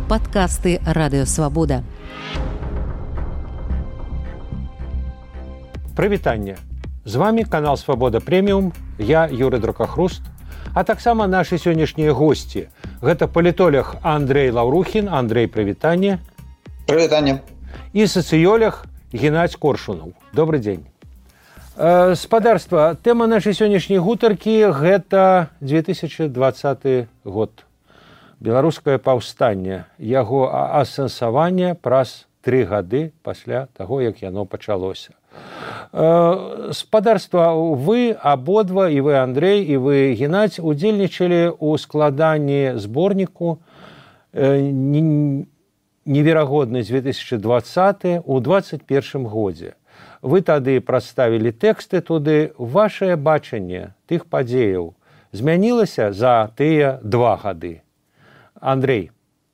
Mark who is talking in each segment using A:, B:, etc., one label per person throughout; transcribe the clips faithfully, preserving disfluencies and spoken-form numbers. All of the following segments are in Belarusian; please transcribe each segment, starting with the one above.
A: Падкасты Радыёвабода.
B: Прывітанне. З вами канал Свабода Прэміум, я Юрый Дракахруст, а таксама нашы сённяшнія госці. Гэта палітолог Андрей Лаўрухін. Андрей, прывітанне.
C: Прывітанне.
B: І сацыёлог Геннадзь Коршунаў. Добры дзень. Спадарства, тэма нашай сённяшняй гутаркі – гэта две тысячы дваццаты год. Беларускае паўстанне, яго асэнсаванне праз тры гады пасля таго, як яно пачалося. Спадарства, вы абодва, і вы, Андрей, і вы, Геннадзь, удзельнічалі ў складанні зборніку «Неверагодны две тысячи двадцаты» ў двадцать першым годзе. Вы тады прадставілі тэксты туды. Вашае бачанне тых падзеяў змянілася за тыя два гады? Андрей.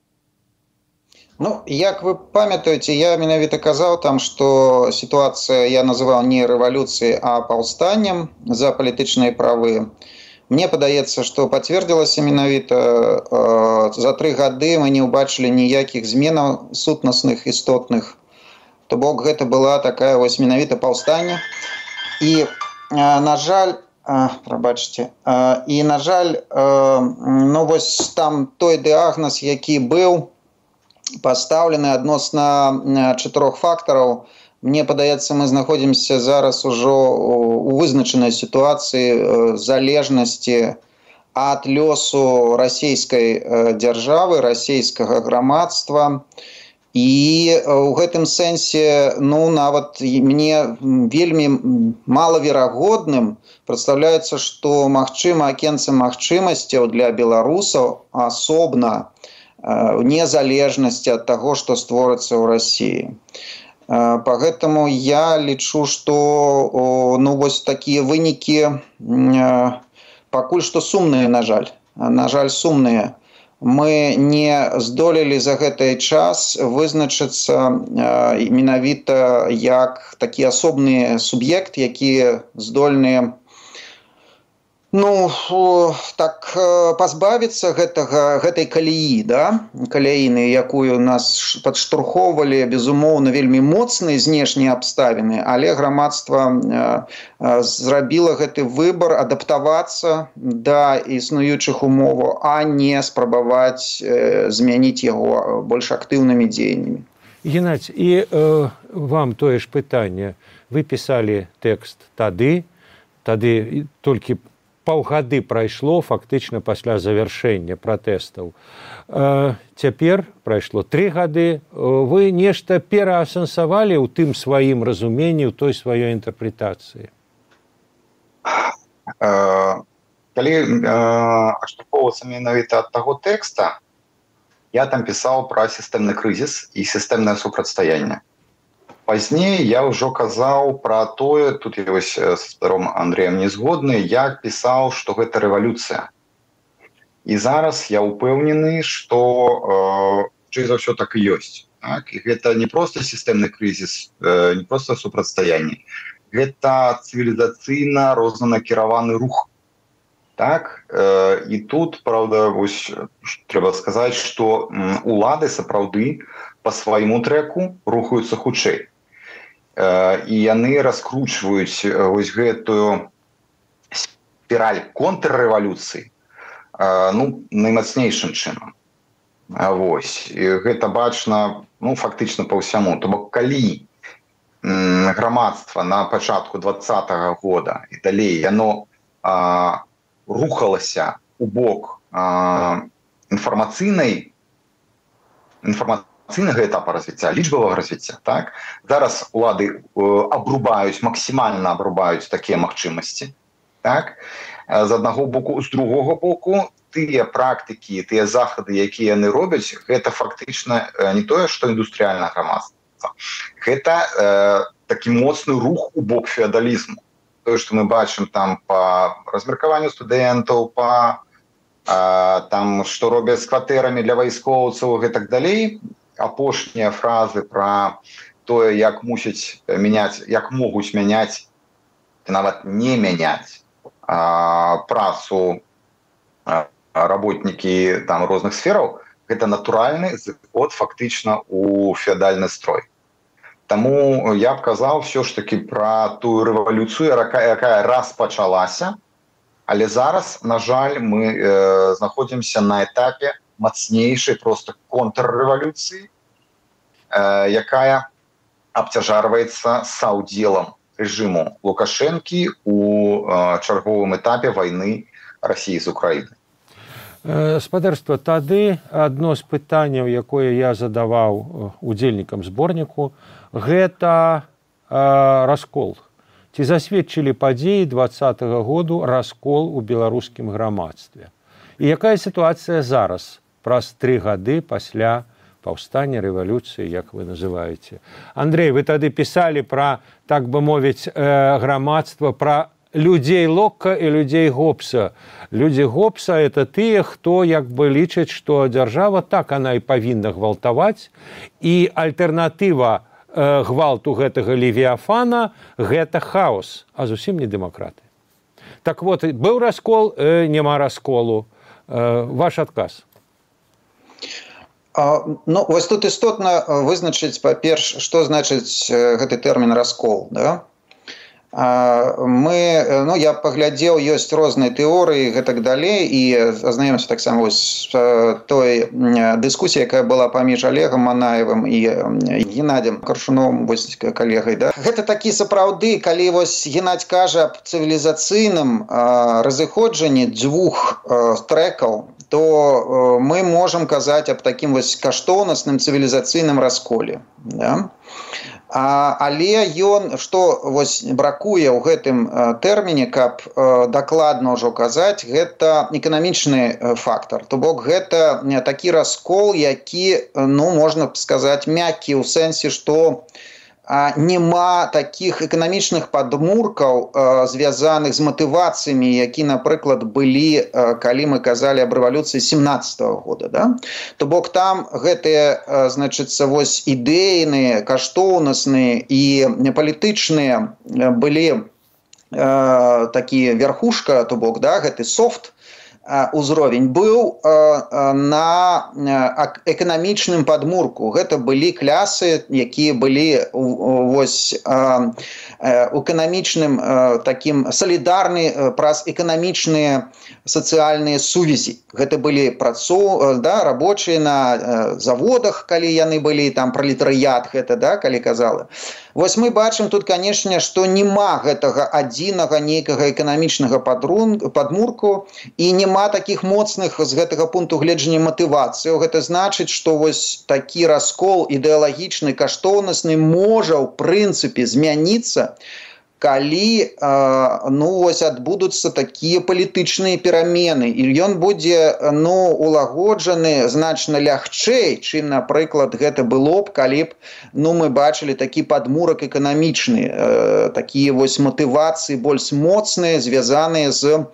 C: Ну, як вы памятаеце, я менавіта казаў там, што сітуацыя я называў не рэвалюцыяй, а паўстаннем за палітычныя правы. Мне падаецца, што пацвердзілася менавіта за тры гады мы не ўбачылі ніякіх зменаў сутнасных, істотных. То бок гэта была такая вось менавіта паўстанне. І, на жаль, прабачце, і, на жаль, ну вось там той дыягназ, які быў пастаўлены адносна чатырох фактараў, мне падаецца, мы знаходзімся зараз ужо у вызначанай сітуацыі залежнасці ад лёсу расійскай дзяржавы, расійскага грамадства. І ў гэтым сэнсе, ну, нават мне вельмі малаверагодным прадстаўляецца, што магчыма акенца магчымасцяў для беларусаў асобна незалежнасці ад таго, што створыцца ў Расіі. Пагэтаму я лічу, што ну, вось такія вынікі пакуль што сумныя, на жаль. На жаль, сумныя. Мы не здолелі за гэты час вызначыцца менавіта як такі асобны суб'ект, які здольны ну, так пазбавіцца гэтага, гэтай калеі, да? Каляіны, якую нас падштурхоўвалі, безумоўна, вельмі моцныя знешнія абставіны, але грамадства зрабіла гэты выбар адаптавацца да існуючых умоваў, а не спрабаваць змяніць яго больш актыўнымі дзеяннямі.
B: Геннадзь, і э, вам тое ж пытанне. Вы пісалі тэкст тады, тады толькі паўгады прайшло фактычна пасля завяршэння пратэстаў. Э, цяпер прайшло тры гады. Вы нешта пераасэнсавалі ў тым сваім разуменні, ў той сваёй інтэрпрэтацыі?
D: Э, калі э, адштурхоўвацца менавіта ад таго тэкста, я там пісаў пра сістэмны крызіс і сістэмнае супрацьстаянне. Пазней я ўжо казаў пра тое, тут я вось са спадаром Андрэем не згодны, я пісаў, што гэта рэвалюцыя. І зараз я ўпэўнены, што хутчэй за ўсё так і ёсць. Так? І гэта не проста сістэмны крызіс, не проста супрацьстаянне. Гэта цывілізацыйна рознанакіраваны рух. Так? І тут, правда, вось трэба сказаць, што улады сапраўды па свайму трэку рухаюцца хутчэй. І яны раскручваюць вось гэтую спіраль контррэвалюцыі ну, наймацнейшым чынам. Вось. І гэта бачна ну, фактычна па ўсяму. То бок, калі грамадства на пачатку двадцатага года і далей яно а, рухалася у бок а, інфармацыйнай інфармацыйнай ціннага этапа развіцця, лічбавага развіцця. Так? Зараз улады э, абрубаюць, максімальна абрубаюць такія магчымасці. Так? З аднаго боку, з другога боку, тыя практыкі, тыя захады, якія яны робяць, гэта фактычна не тое, што індустрыяльнае грамадства. Гэта э, такі моцны рух у бок феадалізму. Тое, што мы бачым там па размеркаванню студэнтаў, па э, там, што робяць з кватэрамі для вайскоўцаў і так далей, апошнія фразы пра тое, як мусяць мяняць, як могуць мяняць, нават не мяняць а, працу а, работнікі там розных сфераў, гэта натуральны зыход фактычна у феадальны строй. Таму я б казаў все ж таки пра тую рэвалюцыю, якая распачалася, але зараз, на жаль, мы э, знаходзімся на этапе мацнейшай просто контррэвалюцыі, э, якая абцяжарваецца саўдзелам рэжыму Лукашэнкі у э, чарговым этапе вайны Расіі з Украінай.
B: Спадарства, тады адно з пытанняў, якое я задаваў удзельнікам зборніку, гэта э, раскол. Ці засведчылі падзеі двадцатага году раскол у беларускім грамадстве? І якая сітуацыя зараз, праз тры гады пасля паўстання, рэвалюцыі, як вы называеце? Андрей, вы тады пісалі пра, так бы мовіць, э, грамадства, пра людзей Локка і людзей Гоббса. Людзі Гоббса – это тыя, хто як бы лічаць, што дзяржава так она і павінна гвалтаваць, і альтэрнатыва э, гвалту гэтага левіафана – гэта хаос, а зусім не дэмакраты. Так вот, быў раскол, э, няма расколу. Э, ваш адказ.
C: А, ну, вось тут істотна вызначыць, па-перш, што значыць гэты тэрмін раскол, да? Мы, ну, я паглядзеў, ёсць розныя тэорыі гэтак далей, і азнаёмся таксама з той дыскусіяй, якая была паміж Олегам Манаевым і Геннадзем Каршуновым, вось калегай, да? Гэта такі сапраўды, калі вось Геннадзь кажа аб цывілізацыйным разыходжанні дзвюх трэкаў, то мы можам казаць аб такім вось каштоўнасным цывілізацыйным расколе, да? А, але ён, што вось бракуе ў гэтым тэрміне, каб дакладна ўжо казаць, гэта эканамічны фактар. То бок гэта такі раскол, які, ну, можна сказаць, мяккі ў сэнсе, што нема такіх эканамічных падмуркаў, звязаных з матывацыямі, які, напрыклад, былі, калі мы казалі аб рэвалюцыі семнаццатага года. Да? То бок там гэтыя, значыцца, вось ідэйныя, каштоўнасныя і палітычныя былі э, такія верхушка, то бок, да, гэты софт, узровень быў на эканамічным падмурку. Гэта былі клясы, якія былі вось у эканамічным такім салідарны праз эканамічныя сацыяльныя сувязі. Гэта былі працоў, да, рабочыя на заводах, калі яны былі, там пралетарыят гэта, да, калі казала. Вось мы бачым тут, канешне, што няма гэтага адзінага нейкага эканамічнага падмурку і няма такіх моцных з гэтага пункту гледжання матывацыяў. Гэта значыць, што вось такі раскол ідэалагічны, каштоўнасны можа ў прынцыпе змяніцца, калі, ну, вось адбудуцца такія палітычныя перамены, і ён будзе, ну, улагоджаны значна лягчэй, чым, напрыклад, гэта было б, калі б, ну, мы бачылі такі падмурак эканамічны, такія вось матывацыі больш моцныя, звязаныя з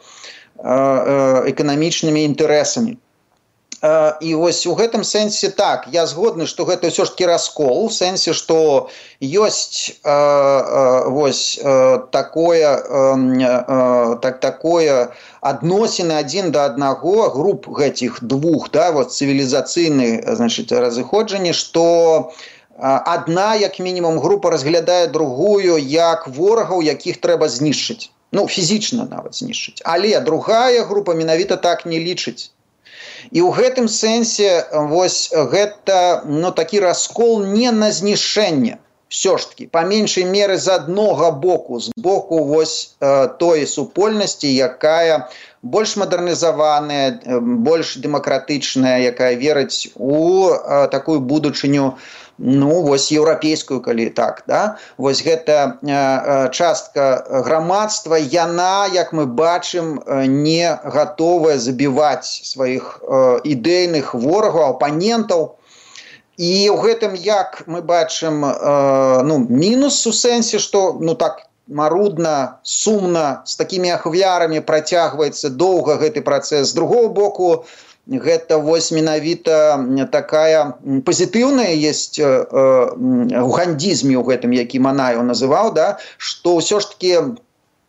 C: эканамічнымі інтарэсамі. І вось у гэтым сэнсе так, я згодны, што гэта ўсё ж такі раскол, у сэнсе, што ёсць э, э, вось э, такое, э, так, такое адносіны адзін да аднаго груп гэтых двух, да, вот, цывілізацыйных, значыць, разыходжанні, што адна, як мінімум, група разглядае другую як ворагаў, якіх трэба знішчыць. Ну, фізічна нават знішчыць. Але другая група менавіта так не лічыць. І ў гэтым сэнсе вось гэта, ну, такі раскол не на знішэнне, все ж таки, па меншай меры з аднога боку, з боку вось э, той супольнасці, якая больш мадэрнізаваная, больш дэмакратычная, якая верыць у э, такую будучыню, ну, вось еўрапейскую, калі так, да? Вось гэта э, частка грамадства, яна, як мы бачым, не гатовая забіваць сваіх э, ідэйных ворагаў, апанентаў. І ў гэтым, як мы бачым, э, ну, мінус у сэнсе, што, ну, так, марудна, сумна, з такімі ахвярамі працягваецца доўга гэты працэс. З другого боку, гэта вось менавіта такая пазітыўная есть э, э, у гандзізме ў гэтым, які Манаеў называў, да, што ўсё ж таки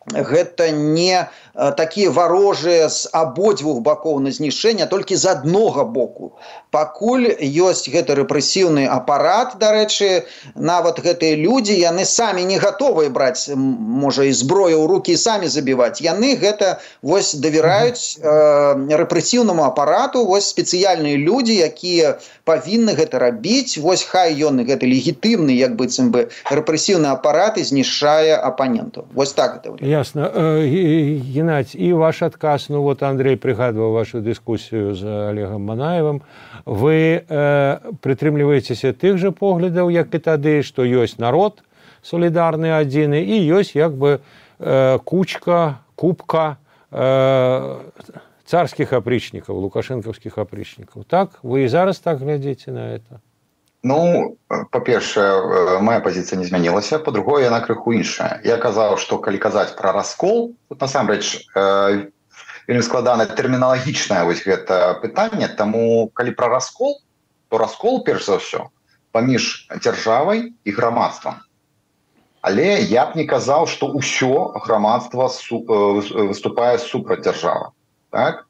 C: гэта не такія варожыя з абодвух бакоў на знішчэнне, а толькі з аднога боку. Пакуль ёсць гэты рэпрэсіўны апарат, дарэчы, нават гэтыя людзі, яны самі не гатовыя браць, можа, і зброю ў рукі і самі забіваць. Яны гэта вось давяраюць э, рэпрэсіўнаму апарату, вось спецыяльныя людзі, якія павінны гэта рабіць, вось хай ён гэты легітымны, як быццам бы, рэпрэсіўны апарат і знішчае апаненту. Вось так гэта.
B: Ясно. Геннадий, и ваш отказ, ну вот Андрей пригадывал вашу дискуссию с Олегом Манаевым, вы э, прытрымліваецеся тых же поглядаў, як і тады, што ёсць народ солідарны адзіны і ёсць як бы э, кучка, купка э, царскіх апрычнікаў, лукашэнкаўскіх апрычнікаў. Так? Вы і зараз так глядзіце на это?
D: Ну, па-першае, моя пазіцыя не змянілася, па-другое, яна крыху іншая. Я казаў, што калі казаць пра раскол, тут насамрэч э, вельмі складана тэрміналагічнае вось гэта пытанне, таму калі пра раскол, то раскол, перш за ўсё, паміж дзяржавай і грамадствам. Але я б не казаў, што ўсё грамадства су, э, выступае супраць дзяржавы. Так?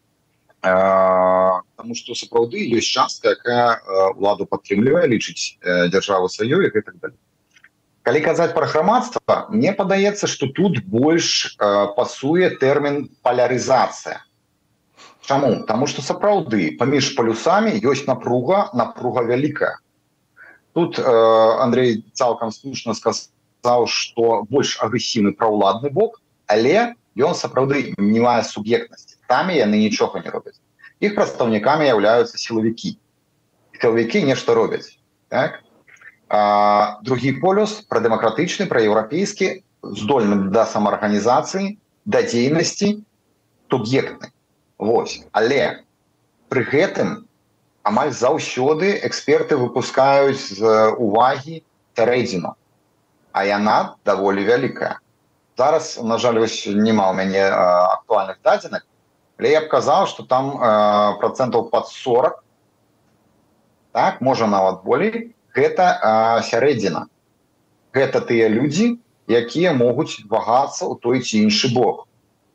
D: Таму што сапраўды ёсць частка, якая ўладу падтрымлівае, лічыць дзяржаву сваёй і гэтак далей. Калі казаць пра грамадства, мне падаецца, што тут больш пасуе тэрмін палярызацыя. Чаму? Таму што сапраўды паміж палюсамі ёсць напруга, напруга вялікая. Тут Андрей цалкам слушна сказаў, што больш агрэсіўны праўладны бок, але ён сапраўды не мае суб'ектнасці. Самі яны нічога не робяць. Іх прадстаўнікамі з'яўляюцца сілавікі. Сілавікі нешта робяць. Так? А, другі полюс прадэмакратычны, праеўрапейскі, здольны да самаарганізацыі, да дзейнасці, суб'ектны. Вось. Але пры гэтым амаль заўсёды эксперты выпускаюць з увагі сярэдзіну. А яна даволі вялікая. Зараз, на жаль, вось нема ў мяне актуальных дадзеных, але я б казаў, што там э, процентаў пад сорок, так, можа нават болей, гэта э, сярэдзіна. Гэта тыя людзі, якія могуць вагацца ў той ці іншы бок.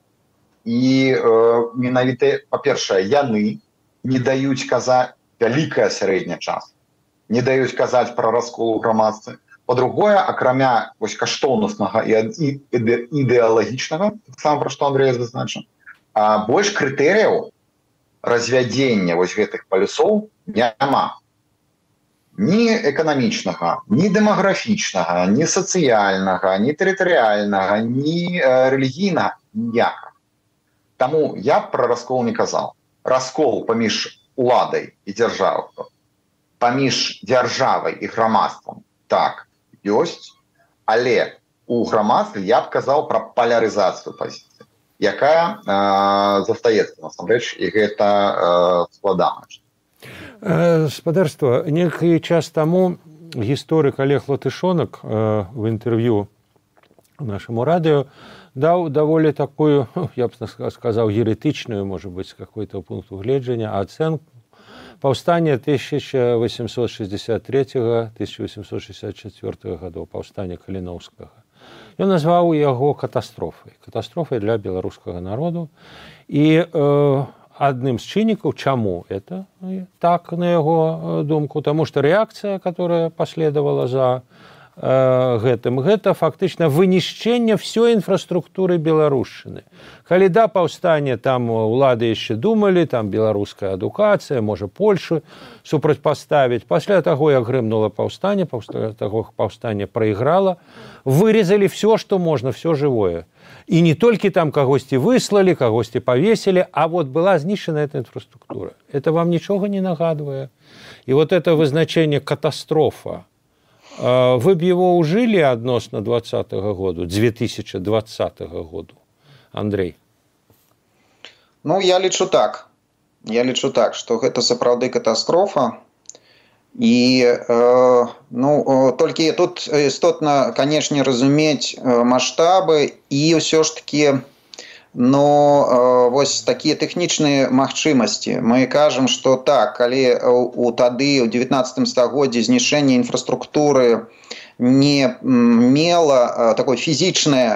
D: І э, менавіта, па-першае, яны не даюць казаць вялікая сярэдня час, не даюць казаць пра раскол у грамадстве. Па-другое, акрамя вось каштоўнаснага і ідэалагічнага, сам пра што Андрей зазначыў, а больш крытэрыяў развядзення вось гэтых палюсоў няма. Ні эканамічнага, ні дэмаграфічнага, ні сацыяльнага, ні тэрытарыяльнага, ні э, рэлігійнага, ніякага. Таму я б пра раскол не казаў. Раскол паміж уладай і дзяржавай, паміж дзяржавай і грамадствам, так, ёсць, але у грамадстве я б казаў пра палярызацыю пазіцыі, якая э, застаецца насамрэч, і гэта э, складана.
B: Спадарства, некий час таму гісторык Олег Латышонак э, в інтэрв'ю нашаму радыё даў даволі такую, я б сказаў, еретычную, можа быць, з какой-то пункту гледжання, ацэнку паўстання тысяча восемьсот шестьдесят третьего — тысяча восемьсот шестьдесят четвёртого гадоў, паўстання Каліноўскага. Ён назваў яго катастрофай, катастрофай для беларускага народу. І э, адным з чыннікаў, чаму это так, на яго думку, таму што рэакцыя, которая последавала за э, гэтым, гэта фактычна вынішчэнне ўсёй інфраструктуры беларушчыны. Калі да паўстання там улады яшчэ думалі, там беларуская адукацыя, можа Польшу супрацьпаставіць. Пасля таго, як грымнула паўстанне, пасля таго паўстанне прайграла, вырезали все, что можно, все живое. И не только там кагосьці выслали, кагосьці повесили, а вот была знищена эта инфраструктура. Это вам ничего не нагадывает? И вот это вызначение катастрофа, вы б его ужили адносна двадцатого году, две тысячи двадцатого году, Андрей?
C: Ну, я лічу так. Я лічу так, што гэта сапраўды катастрофа. І э, ну, толькі тут істотна, канешне, разумець маштабы і ўсё ж такі, ну, э, вось такія тэхнічныя магчымасці. Мы кажам, што так, калі у тады, у дзевятнаццатым стагоддзі знішчэнне інфраструктуры не мела такое фізічнае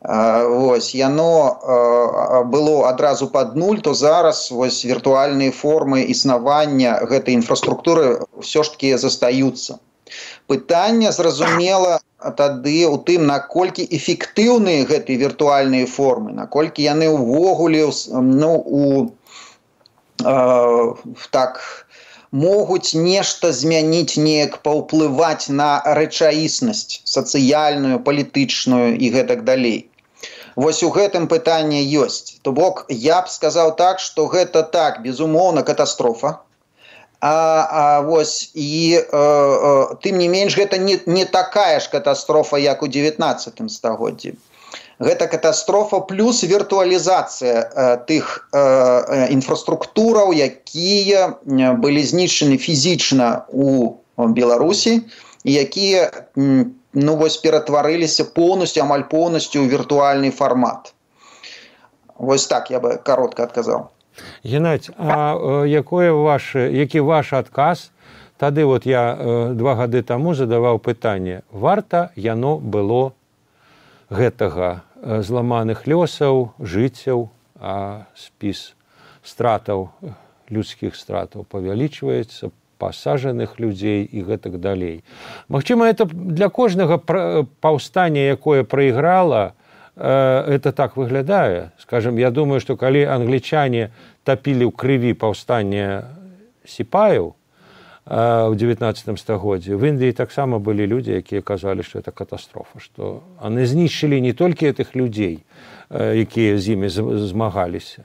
C: Вось, яно было адразу пад нуль, то зараз вось віртуальныя формы існавання гэтай інфраструктуры ўсё ж такі застаюцца. Пытанне, зразумела, тады ў тым, наколькі эфектыўныя гэтыя віртуальныя формы, наколькі яны ўвогуле ну, у, э, так, могуць нешта змяніць, неяк паўплываць на рэчаіснасць сацыяльную, палітычную і гэтак далей. Вось у гэтым пытанне ёсць. То бок, я б сказаў так, што гэта так, безумоўна, катастрофа. А, а вось і э, э, тым не менш гэта не, не такая ж катастрофа, як у дзевятнаццатым стагоддзі. Гэта катастрофа плюс віртуалізацыя э, тых э, інфраструктураў, якія былі знішчаны фізічна у Беларусі і якія ну, вось, ператварыліся поўнасцю, амаль поўнасцю ў віртуальны фармат. Вось так я бы каротка адказаў.
B: Геннадзь, а якое ваше, які ваш адказ? Тады вот я два гады таму задаваў пытанне, варта яно было гэтага зламаных лёсаў, жыццяў, а спіс стратаў, людскіх стратаў павялічваецца, пасажаных людзей і гэтак далей. Магчыма, это для кожнага паўстання, якое прайграла, это так выглядае. Скажем, я думаю, што калі англічане тапілі ў крыві паўстання сіпаяў ў дзевятнаццатым стагоддзі, в Індыі таксама былі людзі, якія казалі, што это катастрофа, што яны знішчылі не толькі гэтых людзей, якія з імі змагаліся,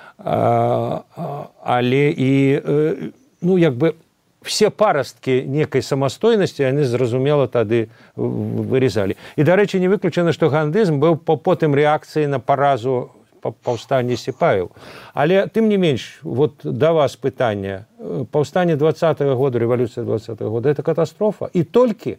B: але і ну, як бы все парасткі некай самастойнасці яны, зразумела, тады вырезалі. І, дарэчы, не выключана, што гандызм быў потым рэакцыяй на паразу паўстання сіпаяў. Але, тым не менш, вот да вас пытанне. Паўстанне двадцатага года, рэвалюцыя двадцатага года, это катастрофа? І толькі?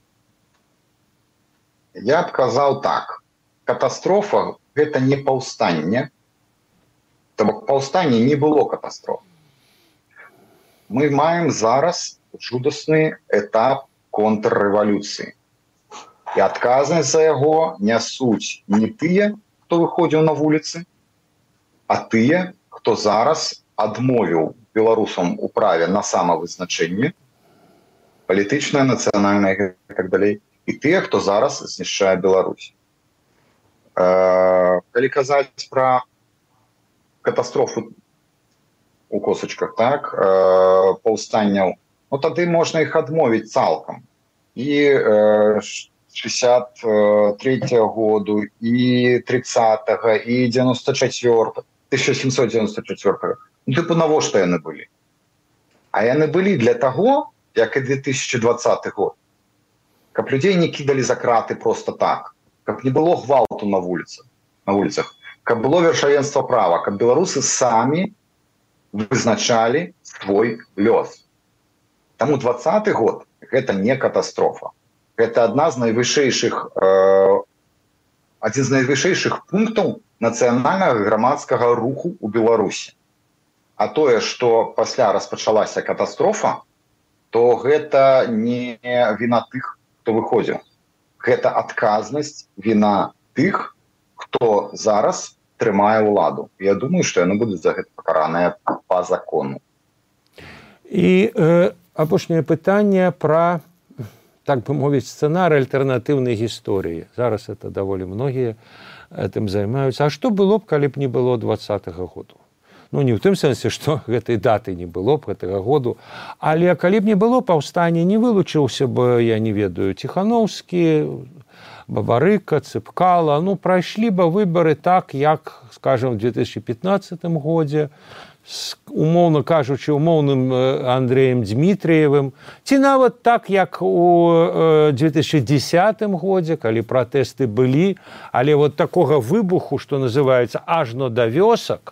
D: Я б казаў так. Катастрофа – гэта не паўстанне. Таму паўстанне не было катастрофы. Мы маем зараз жудасны этап контррэвалюцыі. І адказнасць за яго нясуць не тыя, хто выходзіў на вуліцы, а тыя, хто зараз адмовіў беларусам у праве на самавызначэнне, палітычнае, нацыянальнае і так далей, і тыя, хто зараз знішчае Беларусь. Э, калі казаць пра катастрофу у косачках, так, э, паўстанняў, ну тады можна іх адмовіць цалкам. І э, шэсцьдзесят трэцяга году, і тридцатага, і девяносто четвёртага, тысяча семьсот девяносто четвёртага. Ну, типу, навошта яны былі? А яны былі для таго, як і две тысячи двадцаты год, каб людзей не кідалі за краты просто так, каб не было гвалту на вуліцах, на вуліцах, каб было вершавенства права, каб беларусы самі вызначалі свой лёс. Таму двадцаты год гэта не катастрофа. Гэта адна з найвышэйшых, э, адзін з найвышэйшых пунктаў нацыянальнага грамадскага руху ў Беларусі. А тое, што пасля распачалася катастрофа, то гэта не віна тых, хто выходзіў. Гэта адказнасць, віна тых, хто зараз трымае ўладу. Я думаю, што яны будуць за гэта пакараныя па закону.
B: І э, апошняе пытанне пра, так бы мовіць, сцэнары альтэрнатыўнай гісторыі. Зараз это даволі многія этим займаюцца. А што было б, калі б не было двадцатага году? Ну, не ў тым сэнсе, што гэтай даты не было б гэтага году, але калі б не было паўстання, не вылучыўся бы, я не ведаю, Ціхановскі, Бабарыка, Цыпкала, ну, прайшлі бы выбары так, як, скажем, в две тысячи пятнадцатым годзе, с, умоўна кажучы, умоўным Андреем Дмітриевым, ці нават так, як у две тысячи десятым годзе, калі пратэсты былі, але вот такога выбуху, што называецца ажно да вёсак,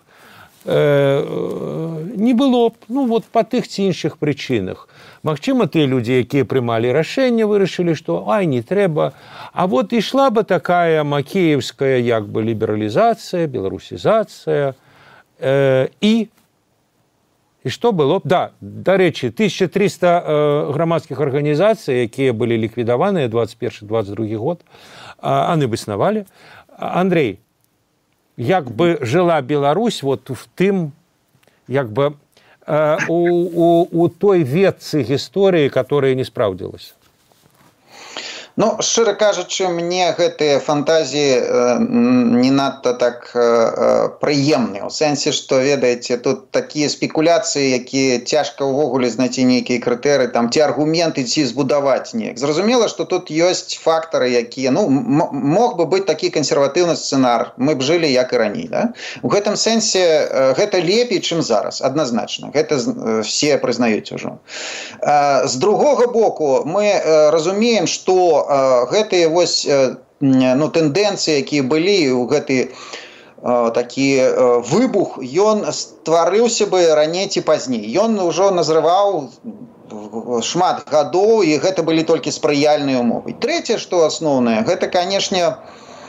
B: не было б, ну, вот па тых ці іншых прычынах. Магчыма, тыя людзі, якія прымалі рашэнне, вырашылі, што ай, не трэба. А вот ішла бы такая макеевская як бы лібералізацыя, беларусізацыя, э, і і што было б? Да, дарэчы, тысяча триста э, грамадскіх арганізацый, якія былі ліквідаваныя двадцать первый двадцать другі год, э, яны б існавалі. Андрей, як бы жила Беларусь вот в тым, як бы э, у, у, у той ветцы гісторыі, которая не спраўдзілася?
C: Ну, шчыра кажучы, мне гэтыя фантазіі э, не надта так э, прыемныя. У сэнсе, што, ведаеце, тут такія спекуляцыі, якія цяжка ўвогуле знайсці нейкія крытэрыі, там, ці аргументы, ці збудаваць неяк. Зразумела, што тут ёсць фактары, якія, ну, мог бы быць такі кансерватыўны сцэнар. Мы б жылі як і раней, да? У гэтым сэнсе э, гэта лепей, чым зараз, адназначна. Гэта э, все прызнаюць ужо. Э, з другога боку, мы э, разумеем, што гэтыя вось ну, тэндэнцыі, якія былі ў гэты такі выбух, ён стварыўся бы раней ці пазней. Ён ўжо назрываў шмат гадоў, і гэта былі толькі спрыяльныя ўмовы. Трэцяе, што асноўнае, гэта, канешне,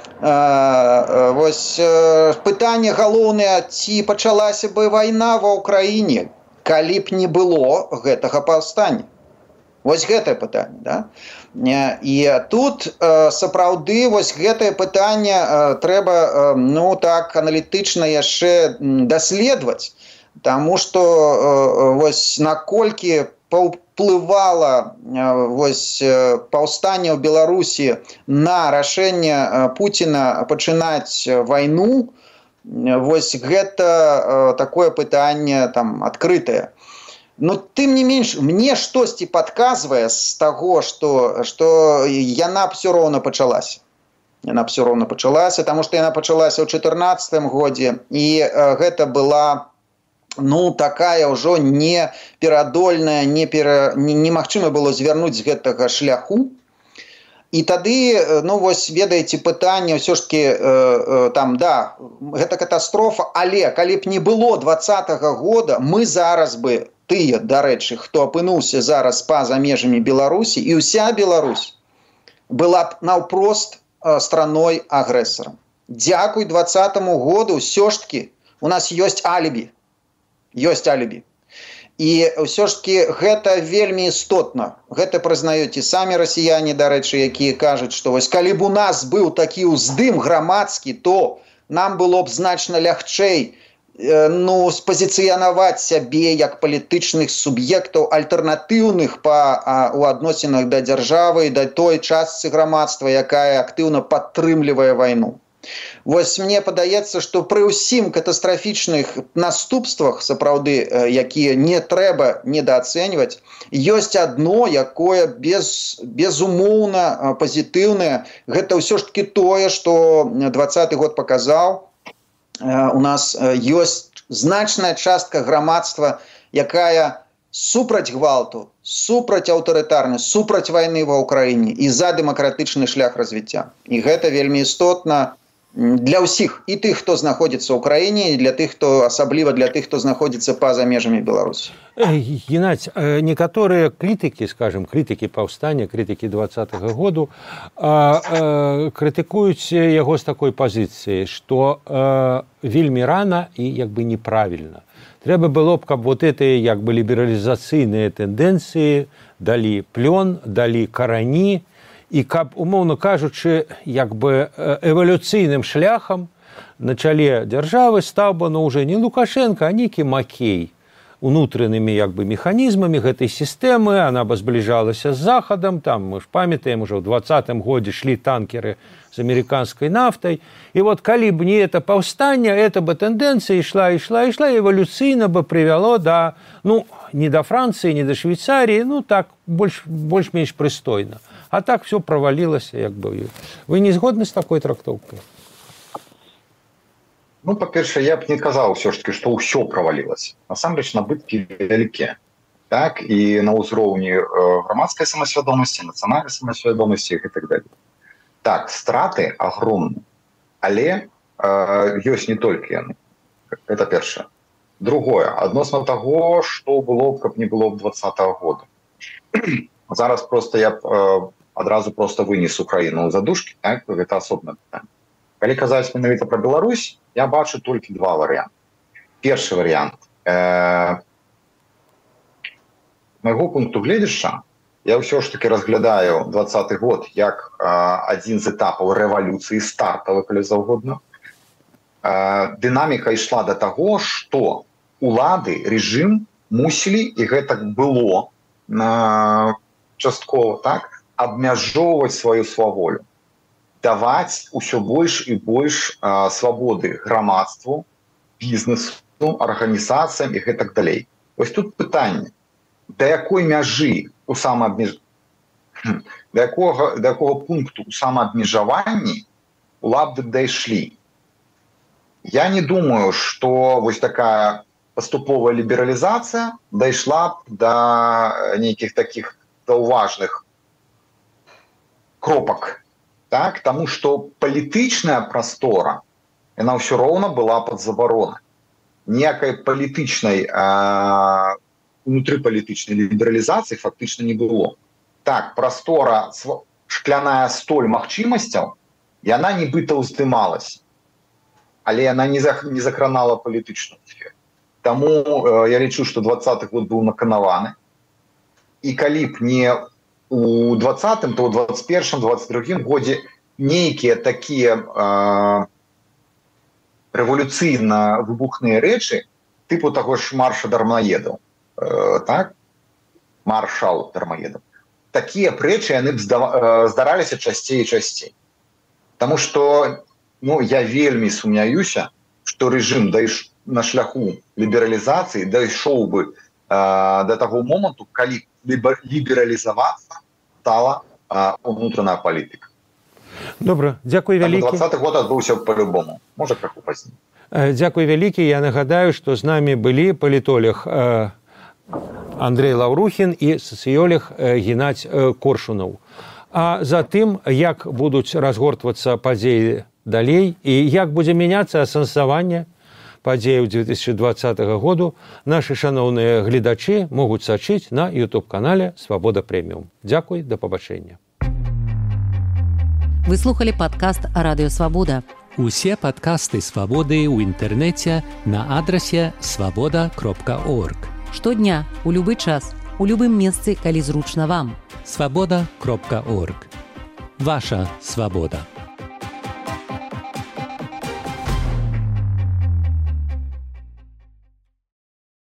C: вось пытанне галоўнае, ці пачалася бы вайна ва ўкраіне, калі б не было гэтага паўстання. Вось гэтае пытанне, да? І тут сапраўды вось гэтае пытанне трэба, ну так, аналітычна яшчэ даследаваць, таму што вось наколькі паўплывала вось паўстанне ў Беларусі на рашэнне Пуціна пачынаць вайну, вось гэта такое пытанне там адкрытае. Но тым не менш, мне штосьці падказвае з таго, што, што яна ўсё роўна пачалася. Яна ўсё роўна пачалася, таму што яна пачалася ў чатырнаццатым годзе, і гэта была, ну, такая ўжо не перадольная, не пера... немагчыма было звярнуць з гэтага шляху. І тады, ну, вось, ведаеце, пытанне ўсё ж такі, э, э, там, да, гэта катастрофа, але калі б не было дваццатага года, мы зараз бы, тыя, дарэчы, хто апынуўся зараз па-за межамі Беларусі, і ўся Беларусь была б наўпрост страной агрэсарам. Дзякуй дваццатаму году ўсё ж такі у нас ёсць алібі. Ёсць алібі. І ўсё ж такі гэта вельмі істотна. Гэта прызнаюць і самі расіяне, дарэчы, якія кажуць, што вось калі б у нас быў такі ўздым грамадскі, то нам было б значна лягчэй, ну, спазіцыянаваць сябе як палітычных суб'ектаў альтэрнатыўных па а, у адносінах да дзяржавы і да той частцы грамадства, якая актыўна падтрымлівае вайну. Вось мне падаецца, што пры ўсім катастрафічных наступствах, сапраўды, якія не трэба недаацэньваць, ёсць адно, якое без, безумоўна пазітыўнае. Гэта ўсё ж такі тое, што дваццаты год паказаў. У нас ёсць значная частка грамадства, якая супраць гвалту, супраць аўтарытарнасці, супраць вайны ва ўкраіне і за дэмакратычны шлях развіцця. І гэта вельмі істотна для ўсіх, і тых, хто знаходзіцца ў краіне, і для тых, хто, асабліва для тых, хто знаходзіцца па-за межамі Беларусі.
B: Геннадзь, некаторыя крытыкі, скажем, крытыкі паўстання, крытыкі дваццатага году, крытыкуюць яго з такой пазіцыяй, што вельмі рана і як бы неправільна. Трэба было б, каб вот гэтыя як бы лібералізацыйныя тэндэнцыі далі плён, далі карані, і каб, умоўна кажучы, як бы эвалюцыйным шляхам на чале дзяржавы стаў бы, ну, уже не Лукашенко, а нейкі Макей. Унутранымі як бы механізмамі гэтай сістэмы, она бы збліжалася з Захадам, там, мы ж памятаем, уже ў дваццатым годзе шлі танкеры з амерыканскай нафтай, і вот калі б не это паўстанне, эта бы тэндэнцыя ішла, ішла, ішла, эвалюцыйна бы прывяло да, ну, не да Францыі, не да Швейцаріі, ну, так, больш, больш-менш прыстойна. А так все провалилось, як бы. Вы не згодны з такой трактоўкай?
D: Ну, па-першае, я б не казаў все ж таки, што ўсё правалілася. Насамрэч, набыткі вялікія. Так, і на ўзроўні грамадскай самасвядомасці, нацыянальнай самасвядомасці і так далее. Так, страты агромныя, але э, ёсць не толькі яны. Это першае. Другое, адносна таго, што было б, каб не было б дваццатага года. Зараз просто я э, адразу просто вынес Украіну ў задушкі, так? Гэта асобнае пытанне. Калі казаць менавіта пра Беларусь, я бачу толькі два варыянты. Першы варыянт. Э, майго пункту гледзяшча, я ўсё ж таки разглядаю двадцаты год як а, адзін з этапаў рэвалюцыі, стартавы, калі заўгодна. А, дынаміка ішла да таго, што улады, рэжым мусілі, і гэтак было а, часткова, так, абмяжоўваць сваю сваволю, даваць усё больш і больш а, свабоды грамадству, бізнесу, арганізацыям і гэтак далей. Вось тут пытанне, да якой мяжы у самаабмеж... да якога, да якога пункту у самаабмежаванні улады дайшлі. Я не думаю, што вось такая паступовая лібералізацыя дайшла б да нейкіх такіх заўважных кропак, так? Таму што палітычная прастора, яна ўсё роўна была пад забаронай. Ніякай палітычнай, а, унутрыпалітычнай лібералізацыі фактычна не было. Так, прастора, шкляная столь магчымасцяў, яна нібыта ўздымалась, але яна не, зах, не закранала палітычную сферу. Таму э, я лічу, што двадцаты год быў наканаваны, і калі б не у двадцатым, то ў двадцать першым двадцать другім годзе нейкія такія э, рэвалюцыйна выбухныя рэчы, тыпу таго ж марша дармаедаў, э, так? Маршал дармаедаў. Такія рэчы яны б здараліся часцей і часцей. Таму што ну, я вельмі сумняюся, што рэжым дайш... на шляху лібералізацыі дайшоў бы э, да таго моманту, калі лібералізавацца стала э, унутраная палітыка.
B: Добра, дзякуй вялікі.
D: двадцаты год адбыўся па-любому, можа крыху пазней.
B: Дзякуй вялікі. Я нагадаю, што з намі былі палітолог э, Андрэй Лаўрухін і сацыёлог э, Геннадзь э, Коршунаў. А затым, як будуць разгортвацца падзеі далей і як будзе мяняцца асэнсаванне падзеяў две тысячи двадцатого году, нашы шаноўныя гледачы могуць сачыць на ютуб-канале «Свабода Прэміум». Дзякуй, да пабачэння.
A: Вы слухали падкаст «Радыё Свабода».
E: Усе падкасты «Свабоды» ў інтэрнэце на адрасе свабода кропка орг.
A: Штодня, у любы час, у любым месцы, калі зручна вам.
E: свабода кропка орг. Ваша свабода.